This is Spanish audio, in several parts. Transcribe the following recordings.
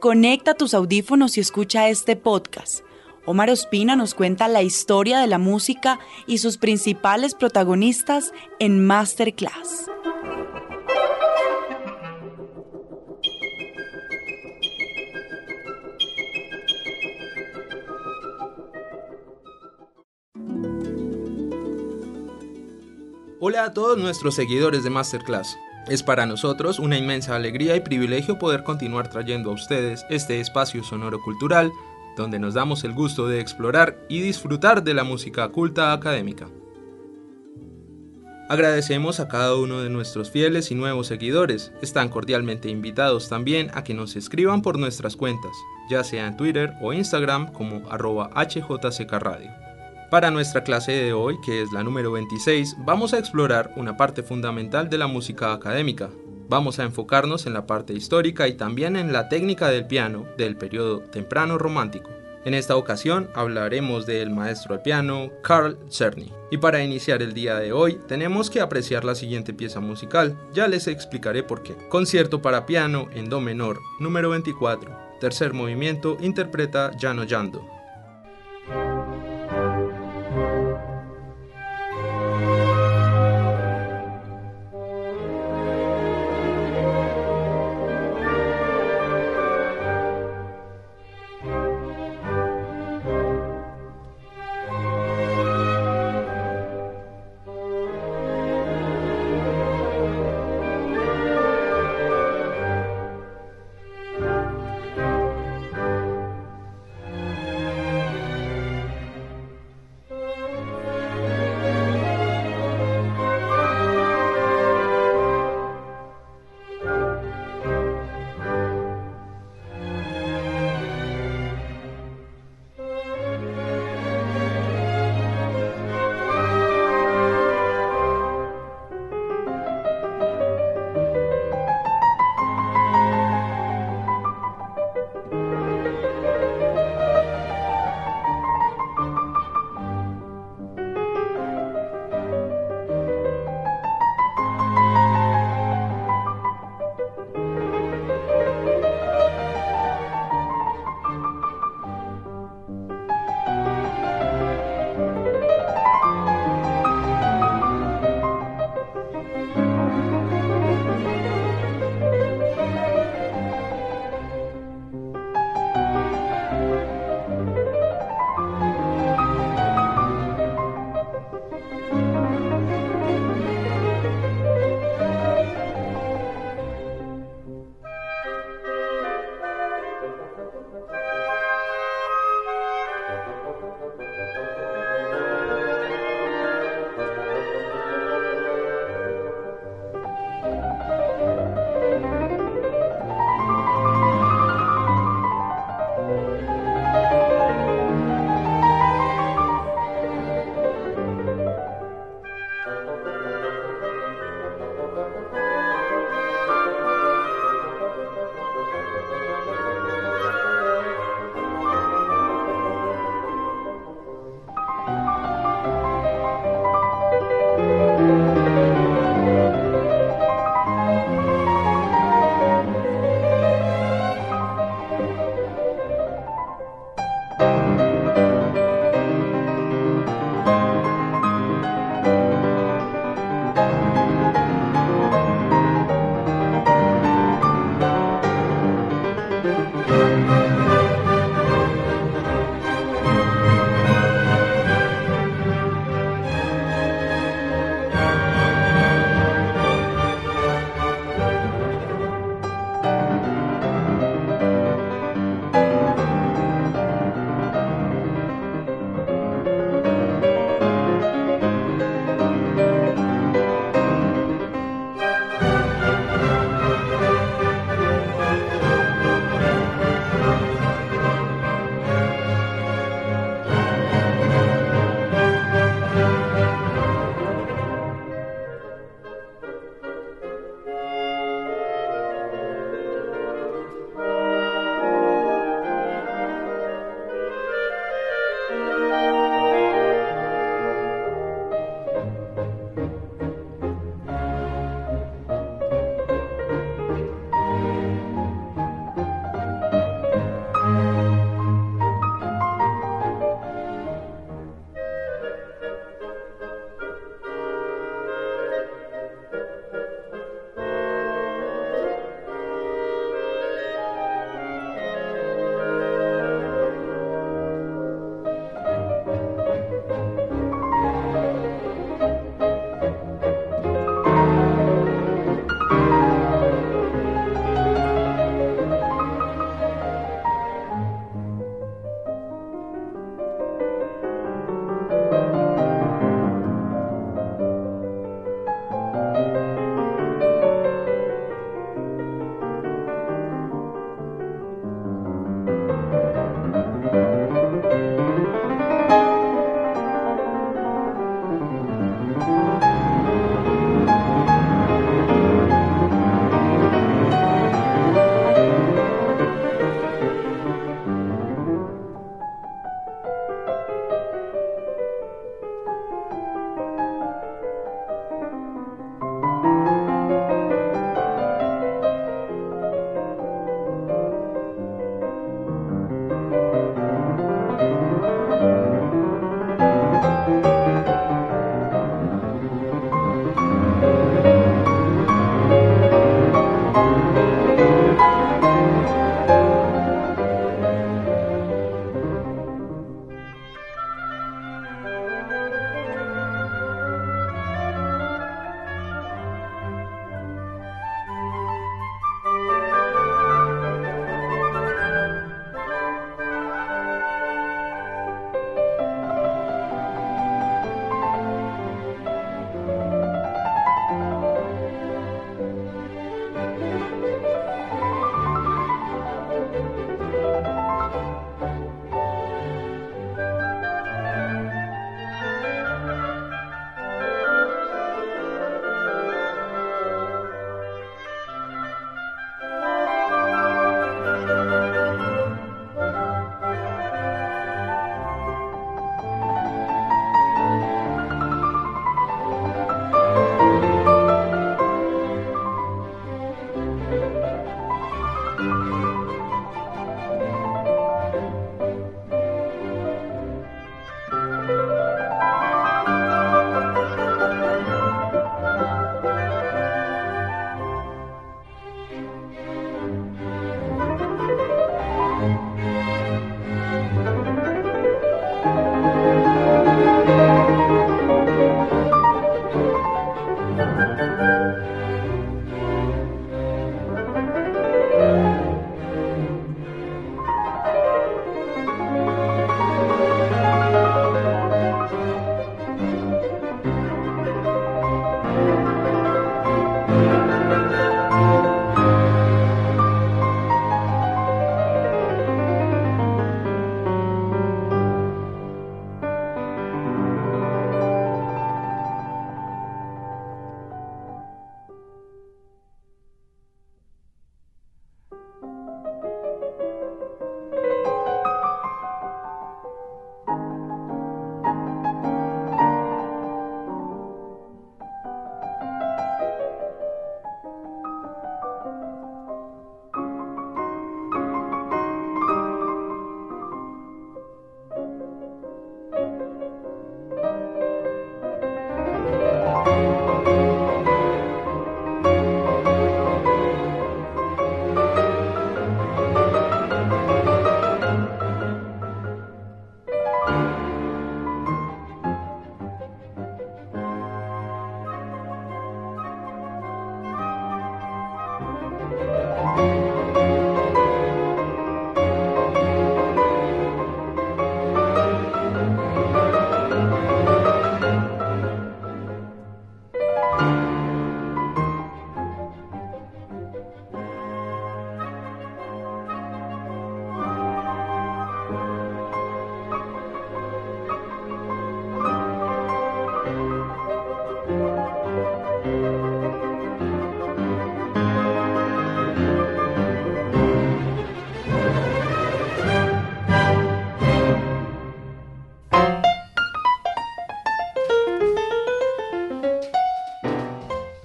Conecta tus audífonos y escucha este podcast. Omar Ospina nos cuenta la historia de la música y sus principales protagonistas en Masterclass. Hola a todos nuestros seguidores de Masterclass. Es para nosotros una inmensa alegría y privilegio poder continuar trayendo a ustedes este espacio sonoro cultural donde nos damos el gusto de explorar y disfrutar de la música culta académica. Agradecemos a cada uno de nuestros fieles y nuevos seguidores. Están cordialmente invitados también a que nos escriban por nuestras cuentas, ya sea en Twitter o Instagram como @hjckradio. Para nuestra clase de hoy, que es la número 26, vamos a explorar una parte fundamental de la música académica. Vamos a enfocarnos en la parte histórica y también en la técnica del piano del periodo temprano romántico. En esta ocasión hablaremos del maestro al piano Carl Czerny. Y para iniciar el día de hoy tenemos que apreciar la siguiente pieza musical. Ya les explicaré por qué. Concierto para piano en do menor, número 24. Tercer movimiento, interpreta János Jandó.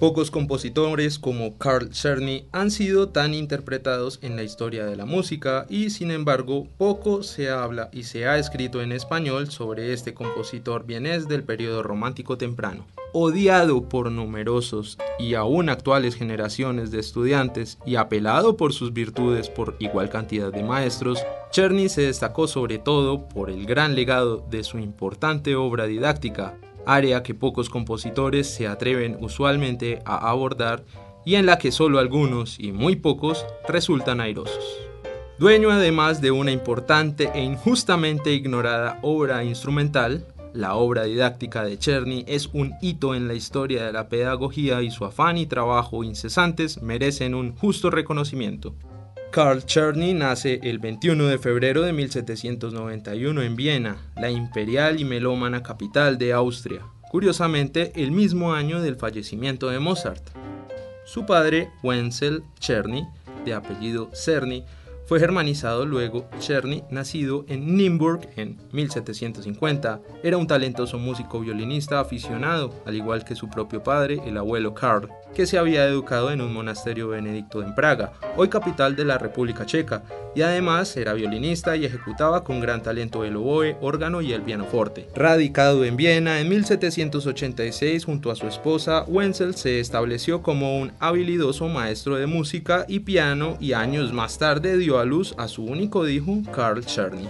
Pocos compositores como Carl Czerny han sido tan interpretados en la historia de la música y sin embargo poco se habla y se ha escrito en español sobre este compositor vienés del periodo romántico temprano. Odiado por numerosos y aún actuales generaciones de estudiantes y apelado por sus virtudes por igual cantidad de maestros, Czerny se destacó sobre todo por el gran legado de su importante obra didáctica, área que pocos compositores se atreven usualmente a abordar y en la que solo algunos y muy pocos resultan airosos. Dueño además de una importante e injustamente ignorada obra instrumental, la obra didáctica de Czerny es un hito en la historia de la pedagogía y su afán y trabajo incesantes merecen un justo reconocimiento. Carl Czerny nace el 21 de febrero de 1791 en Viena, la imperial y melómana capital de Austria, curiosamente el mismo año del fallecimiento de Mozart. Su padre, Wenzel Czerny, de apellido Czerny, fue germanizado luego Czerny, nacido en Nymburk en 1750. Era un talentoso músico violinista aficionado, al igual que su propio padre, el abuelo Karl, que se había educado en un monasterio benedicto en Praga, hoy capital de la República Checa, y además era violinista y ejecutaba con gran talento el oboe, órgano y el pianoforte. Radicado en Viena en 1786 junto a su esposa, Wenzel se estableció como un habilidoso maestro de música y piano y años más tarde dio a luz a su único hijo, Carl Czerny.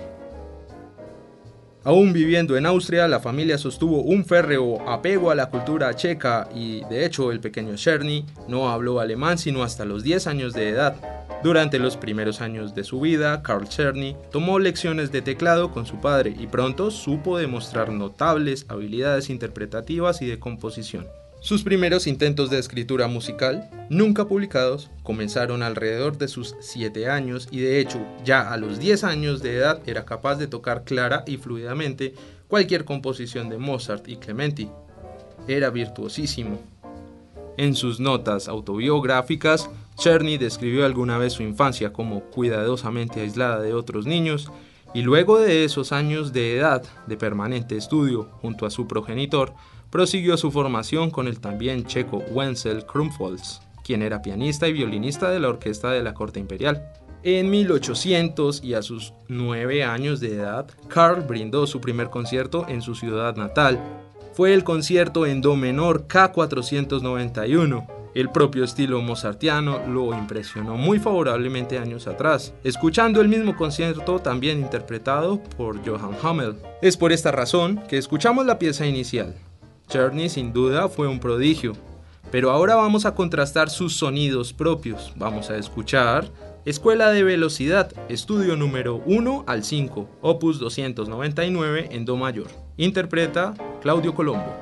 Aún viviendo en Austria, la familia sostuvo un férreo apego a la cultura checa y, de hecho, el pequeño Czerny no habló alemán sino hasta los 10 años de edad. Durante los primeros años de su vida, Carl Czerny tomó lecciones de teclado con su padre y pronto supo demostrar notables habilidades interpretativas y de composición. Sus primeros intentos de escritura musical, nunca publicados, comenzaron alrededor de sus 7 años y de hecho ya a los 10 años de edad era capaz de tocar clara y fluidamente cualquier composición de Mozart y Clementi. Era virtuosísimo. En sus notas autobiográficas, Czerny describió alguna vez su infancia como cuidadosamente aislada de otros niños y luego de esos años de edad de permanente estudio junto a su progenitor, prosiguió su formación con el también checo Wenzel Krumpholz, quien era pianista y violinista de la orquesta de la corte imperial. En 1800 y a sus 9 años de edad, Carl brindó su primer concierto en su ciudad natal. Fue el concierto en do menor K491. El propio estilo mozartiano lo impresionó muy favorablemente años atrás, escuchando el mismo concierto también interpretado por Johann Hummel. Es por esta razón que escuchamos la pieza inicial. Czerny sin duda fue un prodigio, pero ahora vamos a contrastar sus sonidos propios. Vamos a escuchar Escuela de Velocidad, estudio número 1 al 5, opus 299 en do mayor. Interpreta Claudio Colombo.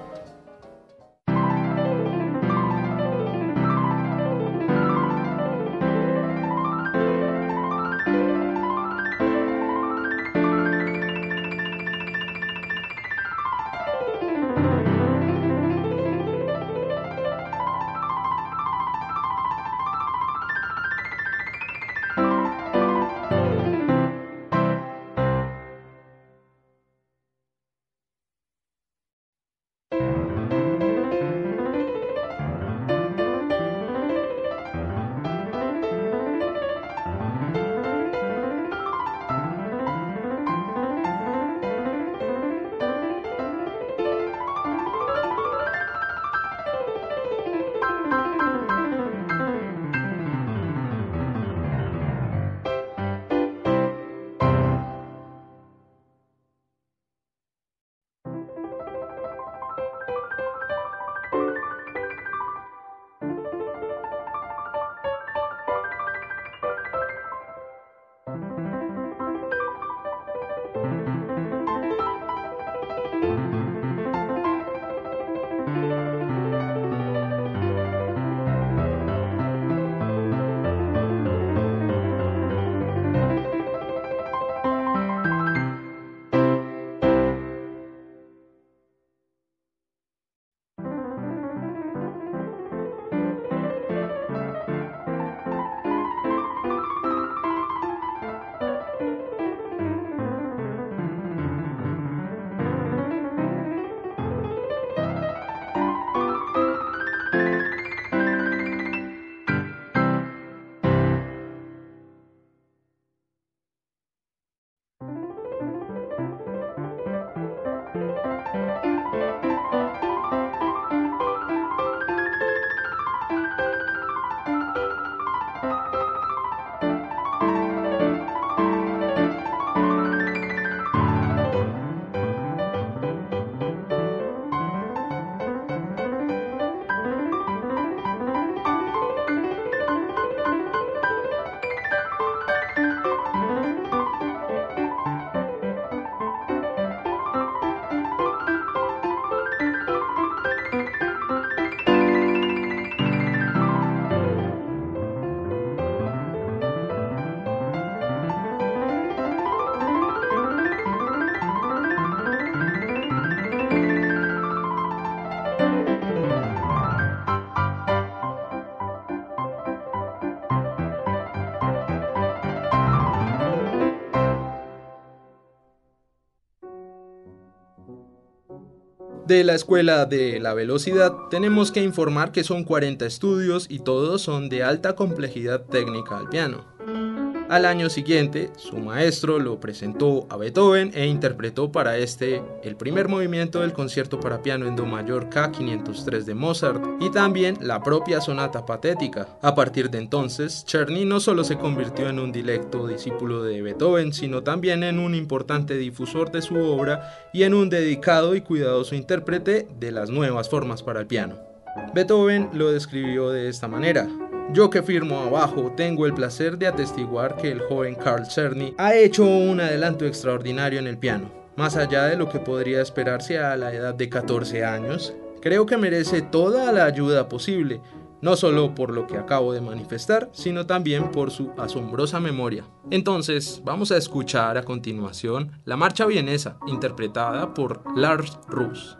De la Escuela de la Velocidad tenemos que informar que son 40 estudios y todos son de alta complejidad técnica al piano. Al año siguiente, su maestro lo presentó a Beethoven e interpretó para el primer movimiento del concierto para piano en do mayor K503 de Mozart y también la propia sonata patética. A partir de entonces, Czerny no solo se convirtió en un directo discípulo de Beethoven, sino también en un importante difusor de su obra y en un dedicado y cuidadoso intérprete de las nuevas formas para el piano. Beethoven lo describió de esta manera: yo que firmo abajo tengo el placer de atestiguar que el joven Carl Czerny ha hecho un adelanto extraordinario en el piano. Más allá de lo que podría esperarse a la edad de 14 años, creo que merece toda la ayuda posible, no solo por lo que acabo de manifestar, sino también por su asombrosa memoria. Entonces, vamos a escuchar a continuación la marcha vienesa, interpretada por Lars Roos.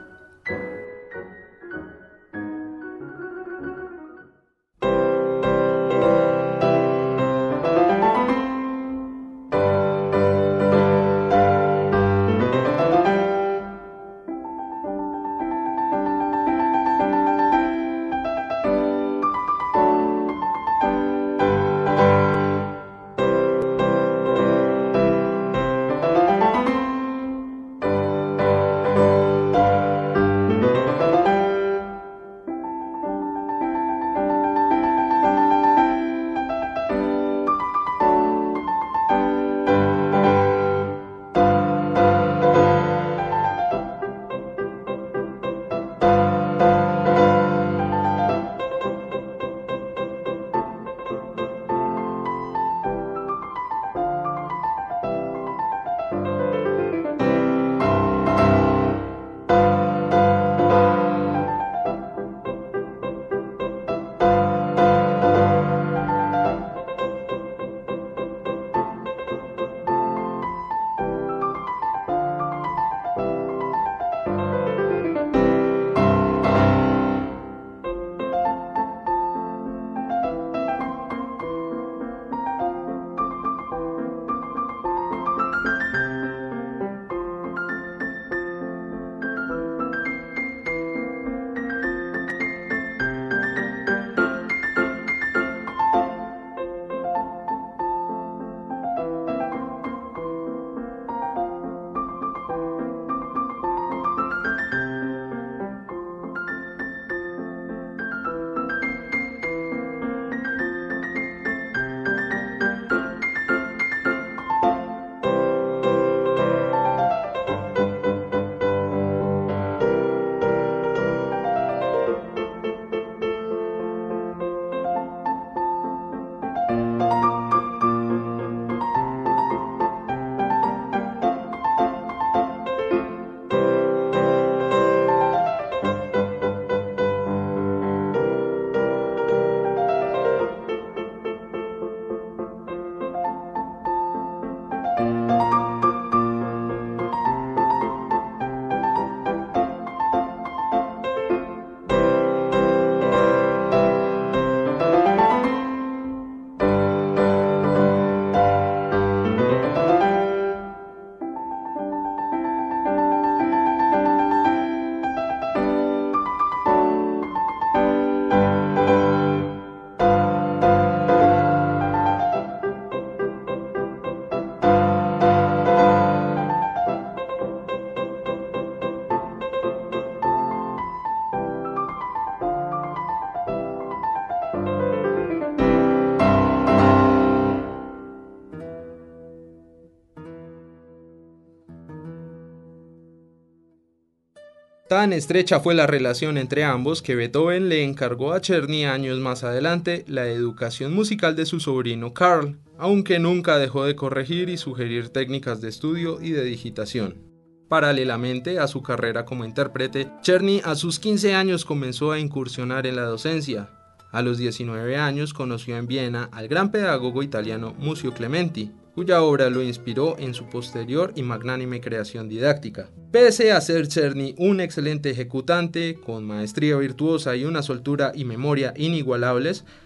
Tan estrecha fue la relación entre ambos que Beethoven le encargó a Czerny años más adelante la educación musical de su sobrino Karl, aunque nunca dejó de corregir y sugerir técnicas de estudio y de digitación. Paralelamente a su carrera como intérprete, Czerny a sus 15 años comenzó a incursionar en la docencia. A los 19 años conoció en Viena al gran pedagogo italiano Muzio Clementi, cuya obra lo inspiró en su posterior y magnánime creación didáctica. Pese a ser Czerny un excelente ejecutante, con maestría virtuosa y una soltura y memoria inigualables,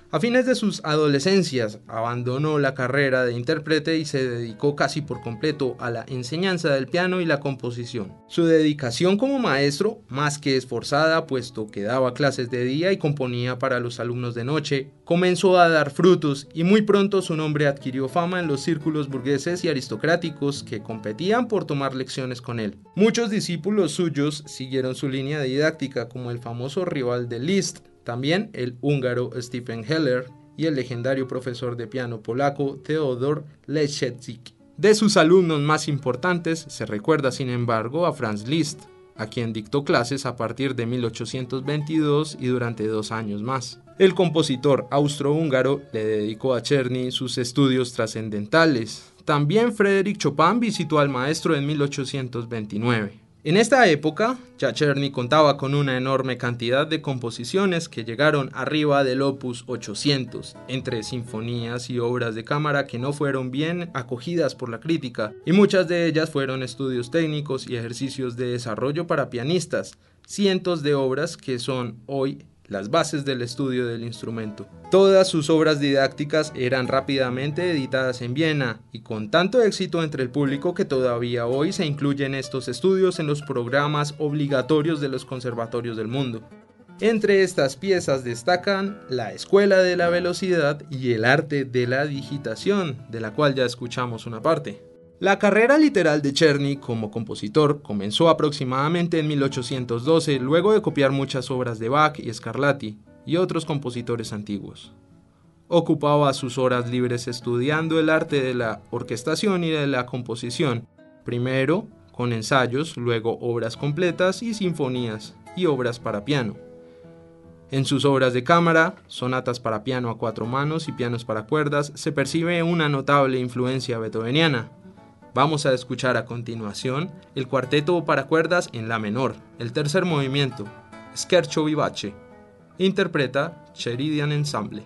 A fines de sus adolescencias abandonó la carrera de intérprete y se dedicó casi por completo a la enseñanza del piano y la composición. Su dedicación como maestro, más que esforzada, puesto que daba clases de día y componía para los alumnos de noche, comenzó a dar frutos y muy pronto su nombre adquirió fama en los círculos burgueses y aristocráticos que competían por tomar lecciones con él. Muchos discípulos suyos siguieron su línea didáctica, como el famoso rival de Liszt, también el húngaro Stephen Heller y el legendario profesor de piano polaco Theodor Leschetzik. De sus alumnos más importantes se recuerda sin embargo a Franz Liszt, a quien dictó clases a partir de 1822 y durante 2 años más. El compositor austrohúngaro le dedicó a Czerny sus estudios trascendentales. También Frédéric Chopin visitó al maestro en 1829. En esta época, ya Czerny contaba con una enorme cantidad de composiciones que llegaron arriba del opus 800, entre sinfonías y obras de cámara que no fueron bien acogidas por la crítica, y muchas de ellas fueron estudios técnicos y ejercicios de desarrollo para pianistas, cientos de obras que son hoy las bases del estudio del instrumento. Todas sus obras didácticas eran rápidamente editadas en Viena y con tanto éxito entre el público que todavía hoy se incluyen estos estudios en los programas obligatorios de los conservatorios del mundo. Entre estas piezas destacan la Escuela de la Velocidad y el Arte de la Digitación, de la cual ya escuchamos una parte. La carrera literal de Czerny como compositor comenzó aproximadamente en 1812, luego de copiar muchas obras de Bach y Scarlatti y otros compositores antiguos. Ocupaba sus horas libres estudiando el arte de la orquestación y de la composición, primero con ensayos, luego obras completas y sinfonías y obras para piano. En sus obras de cámara, sonatas para piano a 4 manos y pianos para cuerdas, se percibe una notable influencia beethoveniana. Vamos a escuchar a continuación el cuarteto para cuerdas en la menor, el tercer movimiento, Scherzo vivace. Interpreta Cheredian Ensemble.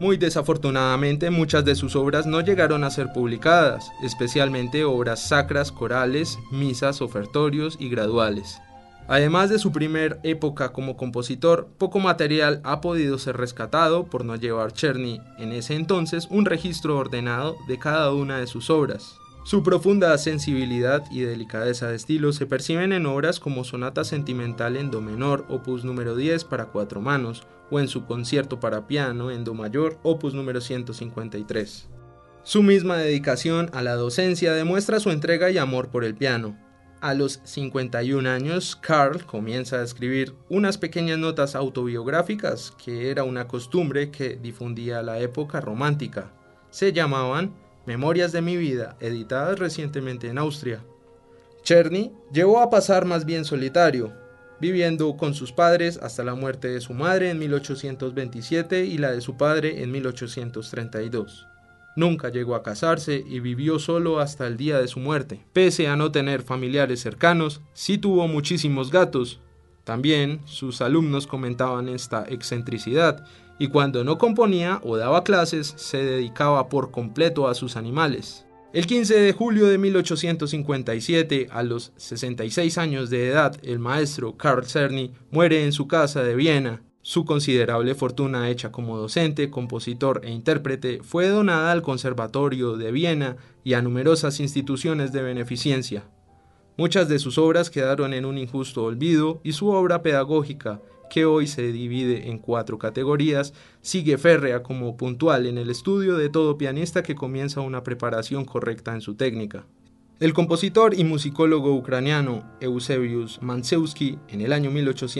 Muy desafortunadamente, muchas de sus obras no llegaron a ser publicadas, especialmente obras sacras, corales, misas, ofertorios y graduales. Además de su primer época como compositor, poco material ha podido ser rescatado por no llevar Czerny en ese entonces un registro ordenado de cada una de sus obras. Su profunda sensibilidad y delicadeza de estilo se perciben en obras como Sonata Sentimental en Do menor, opus número 10 para 4 manos, o en su concierto para piano en Do mayor, opus número 153. Su misma dedicación a la docencia demuestra su entrega y amor por el piano. A los 51 años, Karl comienza a escribir unas pequeñas notas autobiográficas, que era una costumbre que difundía la época romántica. Se llamaban Memorias de mi vida, editadas recientemente en Austria. Czerny llegó a pasar más bien solitario, viviendo con sus padres hasta la muerte de su madre en 1827 y la de su padre en 1832. Nunca llegó a casarse y vivió solo hasta el día de su muerte. Pese a no tener familiares cercanos, sí tuvo muchísimos gatos. También sus alumnos comentaban esta excentricidad, y cuando no componía o daba clases, se dedicaba por completo a sus animales. El 15 de julio de 1857, a los 66 años de edad, el maestro Karl Czerny muere en su casa de Viena. Su considerable fortuna hecha como docente, compositor e intérprete fue donada al Conservatorio de Viena y a numerosas instituciones de beneficencia. Muchas de sus obras quedaron en un injusto olvido y su obra pedagógica, que hoy se divide en 4 categorías, sigue férrea como puntual en el estudio de todo pianista que comienza una preparación correcta en su técnica. El compositor y musicólogo ucraniano Eusebius Mantzewski, en el año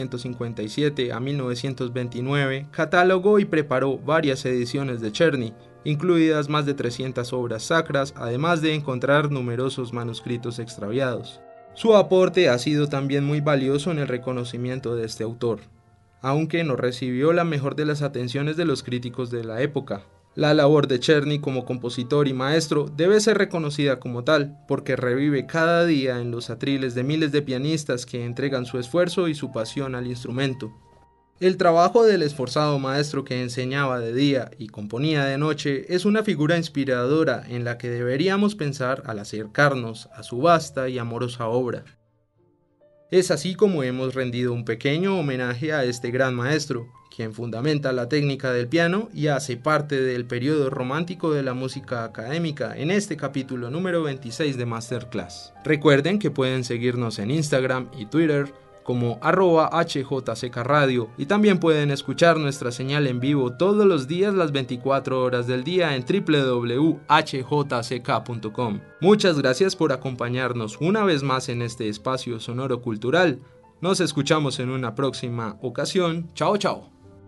1857 a 1929, catalogó y preparó varias ediciones de Czerny, incluidas más de 300 obras sacras, además de encontrar numerosos manuscritos extraviados. Su aporte ha sido también muy valioso en el reconocimiento de este autor, aunque no recibió la mejor de las atenciones de los críticos de la época. La labor de Czerny como compositor y maestro debe ser reconocida como tal, porque revive cada día en los atriles de miles de pianistas que entregan su esfuerzo y su pasión al instrumento. El trabajo del esforzado maestro que enseñaba de día y componía de noche es una figura inspiradora en la que deberíamos pensar al acercarnos a su vasta y amorosa obra. Es así como hemos rendido un pequeño homenaje a este gran maestro, quien fundamenta la técnica del piano y hace parte del periodo romántico de la música académica en este capítulo número 26 de Masterclass. Recuerden que pueden seguirnos en Instagram y Twitter como @HJCKradio y también pueden escuchar nuestra señal en vivo todos los días las 24 horas del día en www.hjck.com. Muchas gracias por acompañarnos una vez más en este espacio sonoro cultural. Nos escuchamos en una próxima ocasión. Chao, chao.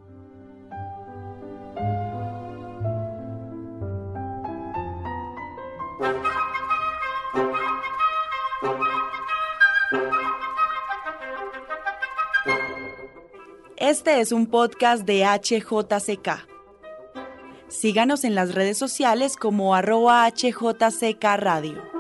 Este es un podcast de HJCK. Síganos en las redes sociales como @HJCK Radio.